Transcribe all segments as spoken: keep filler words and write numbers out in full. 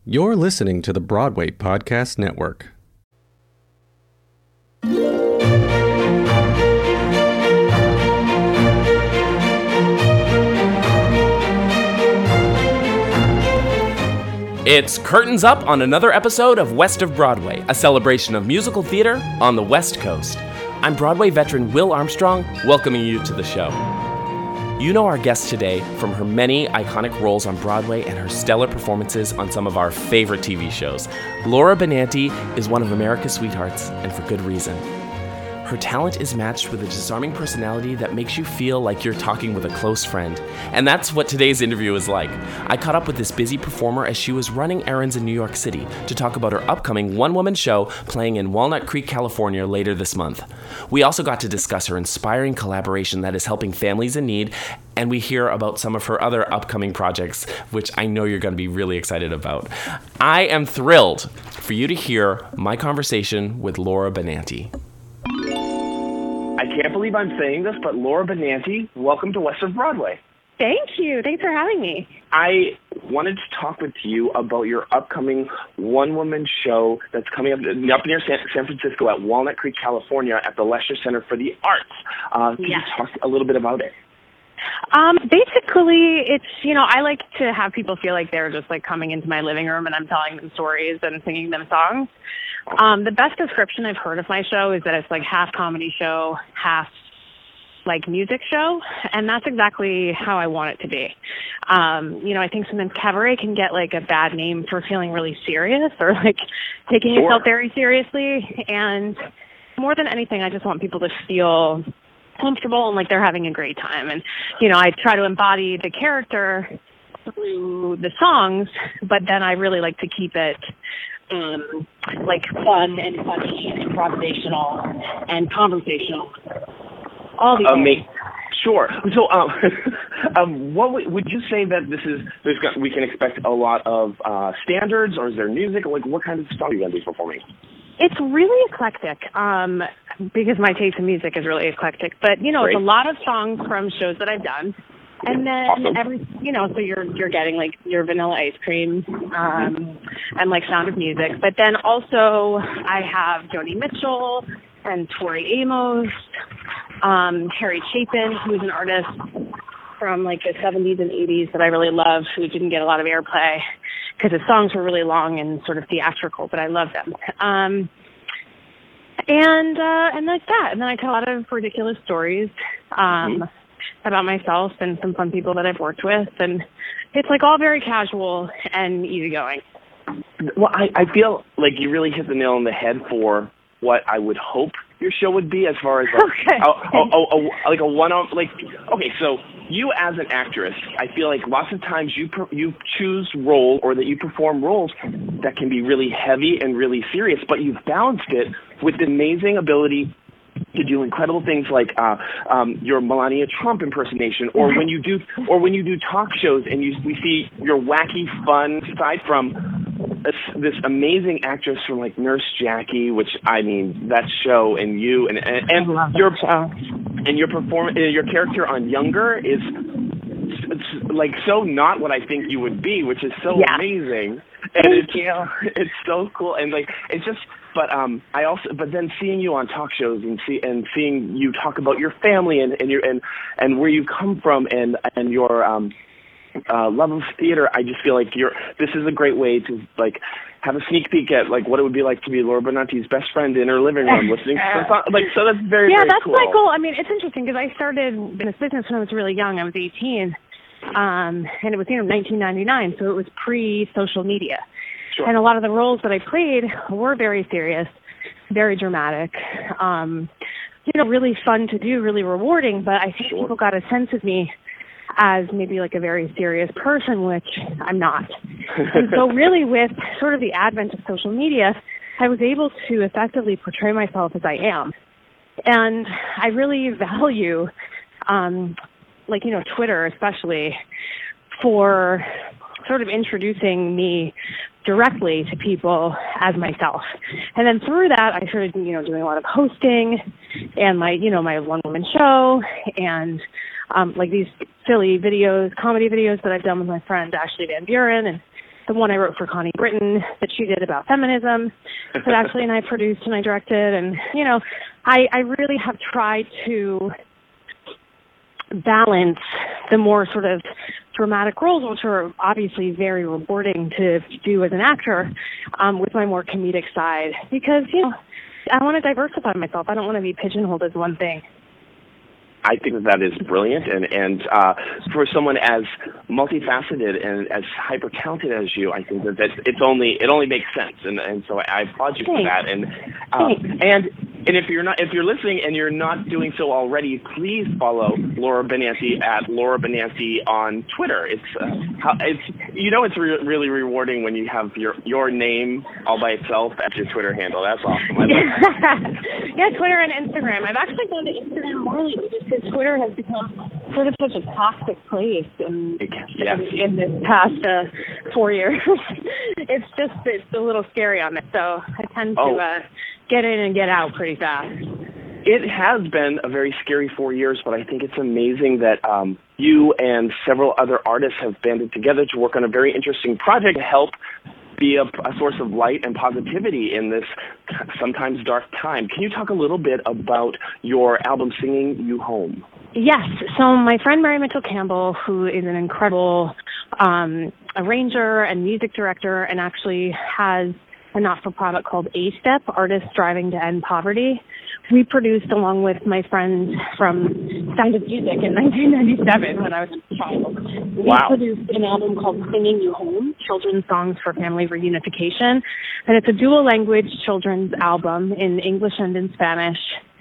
You're listening to the Broadway Podcast Network. It's curtains up on another episode of West of Broadway, a celebration of musical theater on the West Coast. I'm Broadway veteran Will Armstrong, welcoming you to the show. You know our guest today from her many iconic roles on Broadway and her stellar performances on some of our favorite T V shows. Laura Benanti is one of America's sweethearts, and for good reason. Her talent is matched with a disarming personality that makes you feel like you're talking with a close friend. And that's what today's interview is like. I caught up with this busy performer as she was running errands in New York City to talk about her upcoming one-woman show playing in Walnut Creek, California later this month. We also got to discuss her inspiring collaboration that is helping families in need, and we hear about some of her other upcoming projects, which I know you're going to be really excited about. I am thrilled for you to hear my conversation with Laura Benanti. I can't believe I'm saying this, but Laura Benanti, welcome to West of Broadway. Thank you. Thanks for having me. I wanted to talk with you about your upcoming one-woman show that's coming up, up near San, San Francisco at Walnut Creek, California at the Lesher Center for the Arts. Uh, can yes. you talk a little bit about it? Um, basically, it's, you know, I like to have people feel like they're just like coming into my living room and I'm telling them stories and singing them songs. Um, the best description I've heard of my show is that it's like half comedy show, half like music show, and that's exactly how I want it to be. Um, you know, I think sometimes cabaret can get like a bad name for feeling really serious or like taking Sure. yourself very seriously, and more than anything, I just want people to feel comfortable and like they're having a great time. And, you know, I try to embody the character through the songs, but then I really like to keep it Um, like fun and funny and improvisational and conversational. All the Um, sure. So, um, um, what would, would you say that this is? There's got, we can expect a lot of uh, standards, or is there music? Like, what kind of stuff are you going to be performing? It's really eclectic, um, because my taste in music is really eclectic. But you know, Great. It's a lot of songs from shows that I've done. And then Awesome. every, you know, so you're you're getting like your Vanilla Ice Cream, um, and like Sound of Music. But then also I have Joni Mitchell and Tori Amos, um, Harry Chapin, who's an artist from like the seventies and eighties that I really love, who didn't get a lot of airplay because his songs were really long and sort of theatrical, but I love them. Um, and uh, and like that. And then I tell a lot of ridiculous stories. Um, mm-hmm. about myself and some fun people that I've worked with, and it's like all very casual and easygoing. Well, I, I feel like you really hit the nail on the head for what I would hope your show would be, as far as like, okay. a, a, a, a, like a one-off, like, okay, so you as an actress, I feel like lots of times you per, you choose role or that you perform roles that can be really heavy and really serious, but you've balanced it with the amazing ability to do incredible things like uh, um, your Melania Trump impersonation, or when you do, or when you do talk shows, and you we see your wacky, fun side from this, this amazing actress from like Nurse Jackie, which I mean that show, and you and and, and your and your perform your character on Younger is it's like so not what I think you would be, which is so yeah. amazing. And Thank it's, you. It's so cool, and like it's just. But um, I also, but then seeing you on talk shows and see and seeing you talk about your family and, and your and and where you come from and and your um, uh, love of theater, I just feel like you're. This is a great way to like have a sneak peek at like what it would be like to be Laura Benanti's best friend in her living room listening to some, like so that's very yeah very that's cool. my goal. I mean, it's interesting because I started in this business when I was really young. I was eighteen, um, and it was you know nineteen ninety-nine, so it was pre-social media. Sure. And a lot of the roles that I played were very serious, very dramatic, um, you know, really fun to do, really rewarding. But I think Sure. people got a sense of me as maybe like a very serious person, which I'm not. And so really with sort of the advent of social media, I was able to effectively portray myself as I am. And I really value, um, like, you know, Twitter especially for sort of introducing me directly to people as myself. And then through that, I started, you know, doing a lot of hosting and my, you know, my one-woman show and um, like these silly videos, comedy videos that I've done with my friend Ashley Van Buren. And the one I wrote for Connie Britton that she did about feminism that Ashley and I produced and I directed. And, you know, I, I really have tried to balance the more sort of dramatic roles, which are obviously very rewarding to do as an actor, um, with my more comedic side. Because, you know, I want to diversify myself. I don't want to be pigeonholed as one thing. I think that that is brilliant, and and uh, for someone as multifaceted and as hyper talented as you, I think that that's, it's only it only makes sense, and and so I applaud you Thanks. for that. And uh, and and if you're not if you're listening and you're not doing so already, please follow Laura Benanti at Laura Benanti on Twitter. It's uh, how, it's you know it's re- really rewarding when you have your your name all by itself as your Twitter handle. That's awesome. I love that. Yeah, Twitter and Instagram. I've actually gone to Instagram more lately just because Twitter has become sort of such a toxic place in, yes. in, in this past uh, four years. It's just, it's a little scary on it. So I tend to oh. uh, get in and get out pretty fast. It has been a very scary four years, but I think it's amazing that um, you and several other artists have banded together to work on a very interesting project to help be a, a source of light and positivity in this sometimes dark time. Can you talk a little bit about your album, Singing You Home? Yes. So my friend Mary Mitchell Campbell, who is an incredible um, arranger and music director and actually has a not-for-profit called A-Step, Artists Striving to End Poverty, we produced, along with my friends from Sound of Music in nineteen ninety-seven when I was a child. We wow. produced an album called Singing You Home, Children's Songs for Family Reunification. And it's a dual-language children's album in English and in Spanish.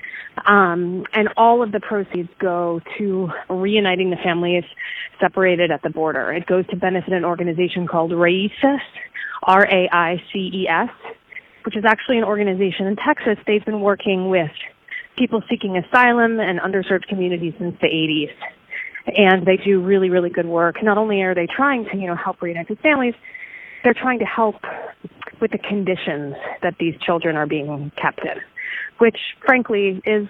Um, and all of the proceeds go to reuniting the families separated at the border. It goes to benefit an organization called Raices, R A I C E S, which is actually an organization in Texas. They've been working with people seeking asylum and underserved communities since the eighties. And they do really, really good work. Not only are they trying to, you know, help reunite these families, they're trying to help with the conditions that these children are being kept in, which, frankly, is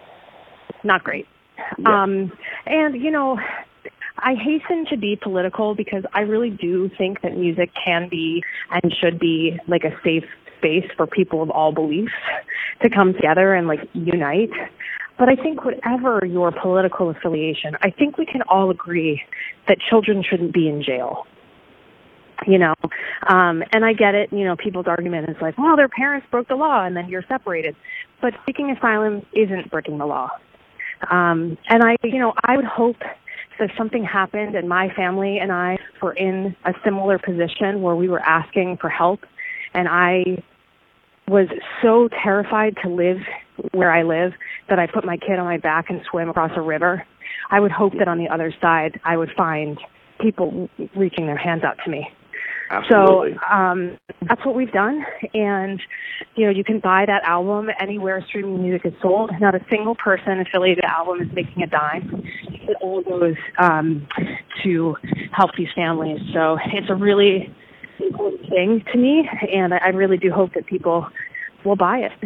not great. Yeah. Um, and, you know, I hasten to be political because I really do think that music can be and should be like a safe space for people of all beliefs to come together and like unite. But I think whatever your political affiliation, I think we can all agree that children shouldn't be in jail. You know, um, and I get it, you know, people's argument is like, well, their parents broke the law and then you're separated. But seeking asylum isn't breaking the law. Um, and I, you know, I would hope that if something happened and my family and I were in a similar position where we were asking for help and I was so terrified to live where I live that I put my kid on my back and swim across a river, I would hope that on the other side I would find people reaching their hands out to me. Absolutely. So um, that's what we've done. And, you know, you can buy that album anywhere streaming music is sold. Not a single person affiliated with the album is making a dime. It all goes um, to help these families. So it's a really important thing to me, and I really do hope that people will buy it.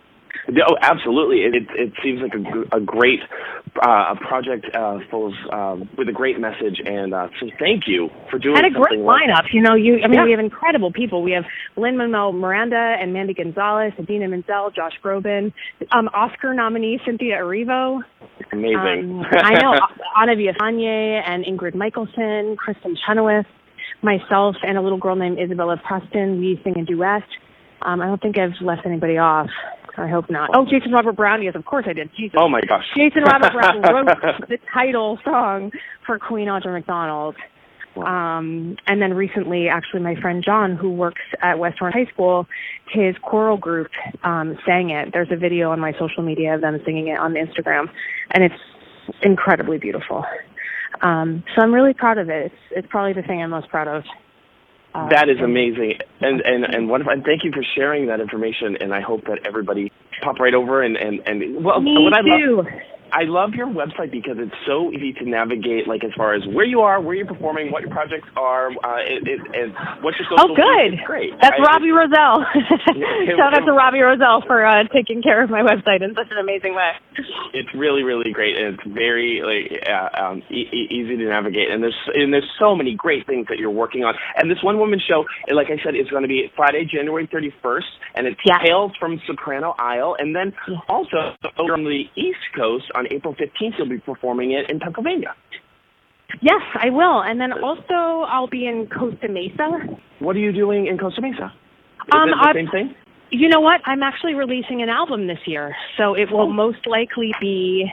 Oh, absolutely. It, it, it seems like a, a great uh, project uh, full of, uh, with a great message, and uh, so thank you for doing something. And a something great like lineup. You know, you. I mean, yeah. we have incredible people. We have Lin-Manuel Miranda and Mandy Gonzalez, Idina Menzel, Josh Groban, um, Oscar nominee Cynthia Erivo. Amazing. Um, I know Ana Villafañe and Ingrid Michaelson, Kristen Chenoweth, myself, and a little girl named Isabella Preston. We sing a duet. Um, I don't think I've left anybody off. I hope not. Oh, Jason Robert Brown. Yes, of course I did. Jesus. Oh, my gosh. Jason Robert Brown wrote the title song for Queen Audra McDonald. Wow. Um, and then recently, actually, my friend John, who works at West Orange High School, his choral group um, sang it. There's a video on my social media of them singing it on Instagram, and it's incredibly beautiful. Um, so I'm really proud of it. It's, it's probably the thing I'm most proud of. Uh, that is amazing, and and and wonderful. And thank you for sharing that information. And I hope that everybody pop right over and and, and well, me what I too. love, I love your website because it's so easy to navigate, like as far as where you are, where you're performing, what your projects are, uh, it, it, and what your social Oh, good. It's great. That's I, Robbie Roselle. it, Shout out it, to Robbie Roselle for uh, taking care of my website in such an amazing way. It's really, really great, and it's very like uh, um, e- e- easy to navigate. And there's and there's so many great things that you're working on. And this one woman show, like I said, is going to be Friday, January thirty-first, and it's Yeah. Tales from Soprano Isle. And then Yeah. also over on the East Coast on April fifteenth, you'll be performing it in Pennsylvania. Yes, I will. And then also I'll be in Costa Mesa. What are you doing in Costa Mesa? Is Um, it the I- same thing? You know what? I'm actually releasing an album this year, so it will Oh. most likely be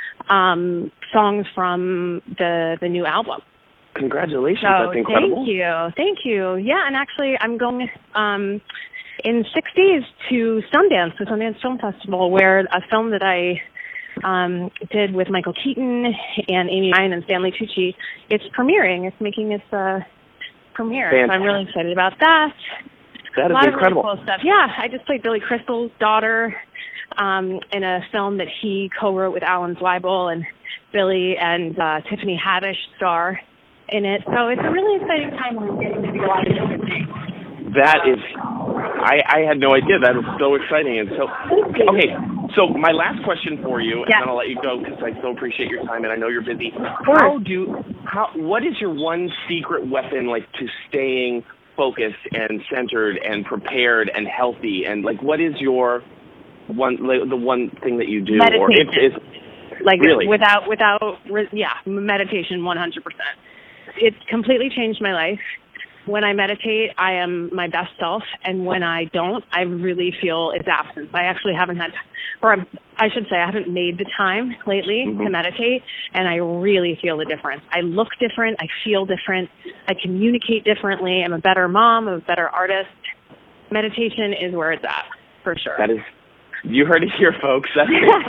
um, songs from the the new album. Congratulations, So that's incredible. thank you, thank you. Yeah, and actually, I'm going um, in six days to Sundance, the Sundance Film Festival, where a film that I um, did with Michael Keaton and Amy Ryan and Stanley Tucci, it's premiering. It's making its uh, premiere. So I'm really excited about that. That A is lot incredible. of really cool stuff. Yeah, I just played Billy Crystal's daughter um, in a film that he co-wrote with Alan Zweibel, and Billy and uh, Tiffany Haddish star in it. So it's a really exciting time when I'm getting to do a lot of different things. That is, I, I had no idea. That is so exciting. And so, okay, so my last question for you, and Yeah. then I'll let you go because I so appreciate your time and I know you're busy. course. How do, how, what is your one secret weapon, like, to staying focused and centered and prepared and healthy? And, like, what is your one, like, the one thing that you do? Or if, Meditation. if, Like Really? without, without, yeah, meditation one hundred percent. It's completely changed my life. When I meditate, I am my best self, and when I don't, I really feel its absence. I actually haven't had, or I'm, I should say, I haven't made the time lately Mm-hmm. to meditate, and I really feel the difference. I look different, I feel different, I communicate differently, I'm a better mom, I'm a better artist. Meditation is where it's at, for sure. that is, you heard it here, folks. That's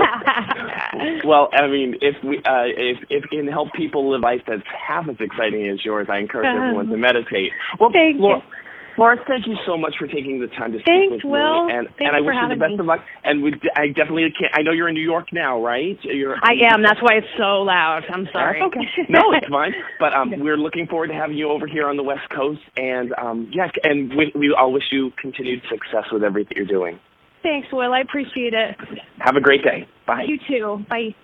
Well, I mean, if we uh, if if it can help people live life that's half as exciting as yours, I encourage Um, everyone to meditate. Well, thank Laura, you. Laura, thank you so much for taking the time to speak Thanks, with Will. me, and Thank and I you for wish you the having best me. of luck. And we, I definitely can't. I know you're in New York now, right? You're, I am. That's why it's so loud. I'm sorry. That's okay. No, it's fine. But um, we're looking forward to having you over here on the West Coast, and um, yeah, and we, we all wish you continued success with everything you're doing. Thanks, Will. I appreciate it. Have a great day. Bye. You too. Bye.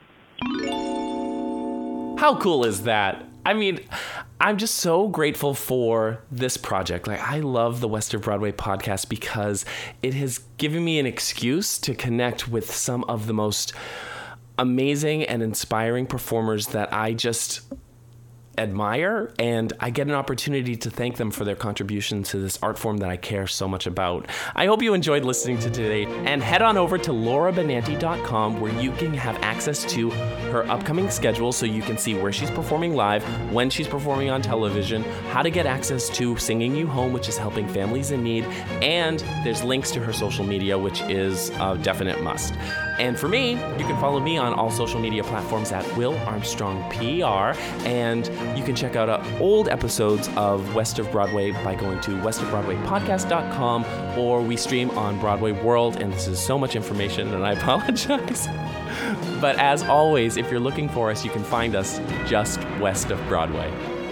How cool is that? I mean, I'm just so grateful for this project. Like, I love the West of Broadway podcast because it has given me an excuse to connect with some of the most amazing and inspiring performers that I just admire, and I get an opportunity to thank them for their contribution to this art form that I care so much about. I hope you enjoyed listening to today, and head on over to laura benanti dot com where you can have access to her upcoming schedule so you can see where she's performing live, when she's performing on television, how to get access to Singing You Home, which is helping families in need, and there's links to her social media, which is a definite must. And for me, you can follow me on all social media platforms at Will Armstrong P R, and you can check out uh, old episodes of West of Broadway by going to west of broadway podcast dot com, or we stream on Broadway World, and this is so much information, and I apologize. But as always, if you're looking for us, you can find us just west of Broadway.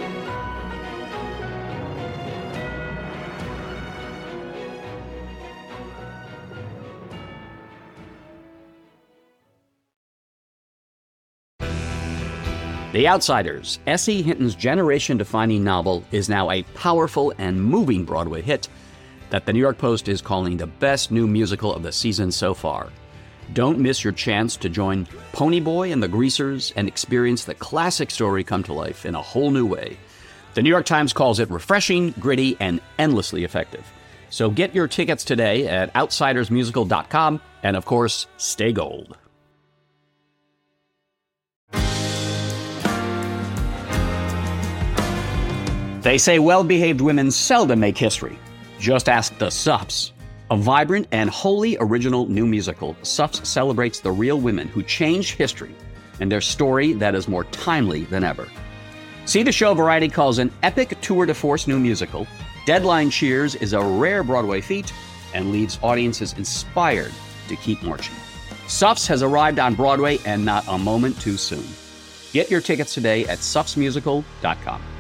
The Outsiders, S E. Hinton's generation-defining novel, is now a powerful and moving Broadway hit that the New York Post is calling the best new musical of the season so far. Don't miss your chance to join Ponyboy and the Greasers and experience the classic story come to life in a whole new way. The New York Times calls it refreshing, gritty, and endlessly effective. So get your tickets today at outsiders musical dot com, and of course, stay gold. They say well-behaved women seldom make history. Just ask the Suffs. A vibrant and wholly original new musical, Suffs celebrates the real women who changed history and their story that is more timely than ever. See the show Variety calls an epic tour de force new musical. Deadline cheers is a rare Broadway feat and leaves audiences inspired to keep marching. Suffs has arrived on Broadway, and not a moment too soon. Get your tickets today at suffs musical dot com.